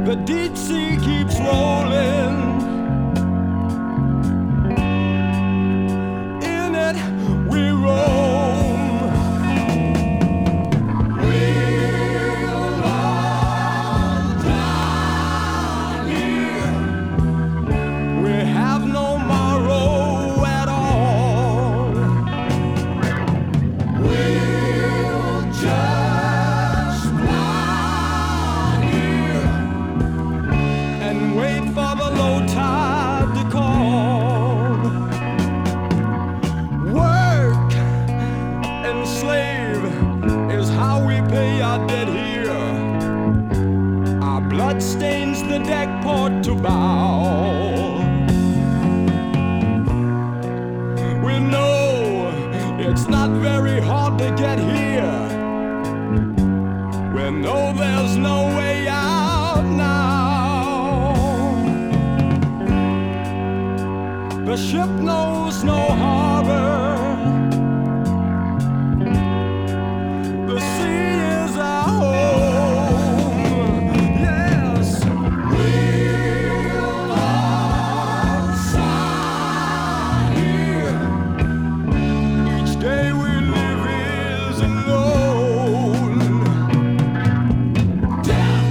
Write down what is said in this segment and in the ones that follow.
The deep sea keeps rolling. In it we roam. We'll all die here. We have no morrow at all. We'll just lie here and wait for the low tide to call. Work and slave is how we pay our debt here. Our blood stains the deck port to bow. We know it's not very hard to get here. We know there's no way out now. The ship knows no harbor. The sea is our home. Yes, we'll all sigh here. Each day we live is alone. Death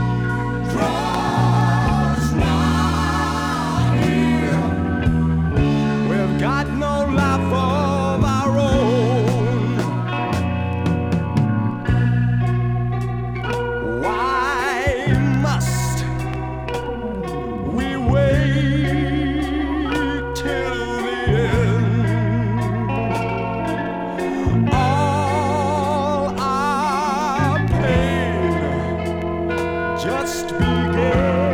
draws nigh here. We've got no life of our own. Why must we wait till the end? All our pain just began.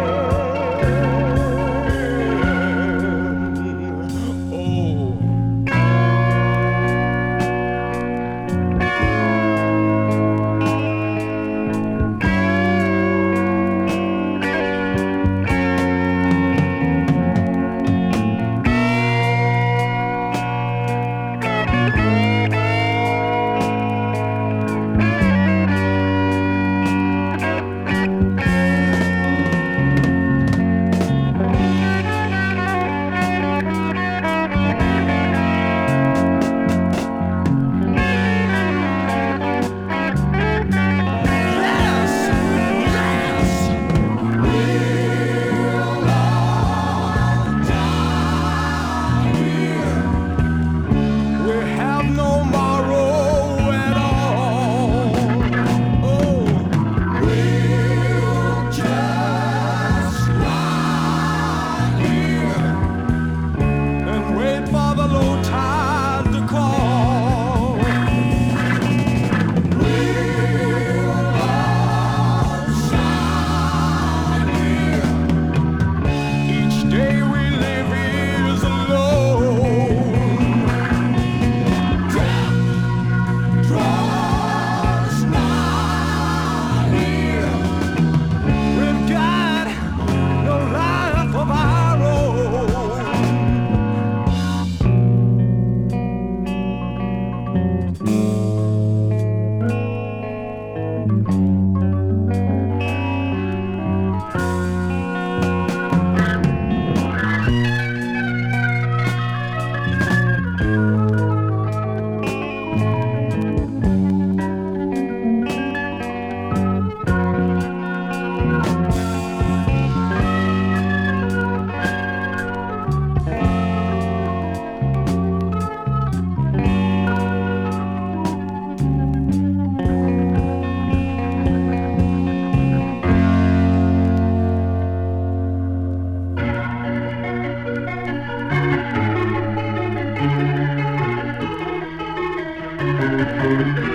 Oh. Thank you.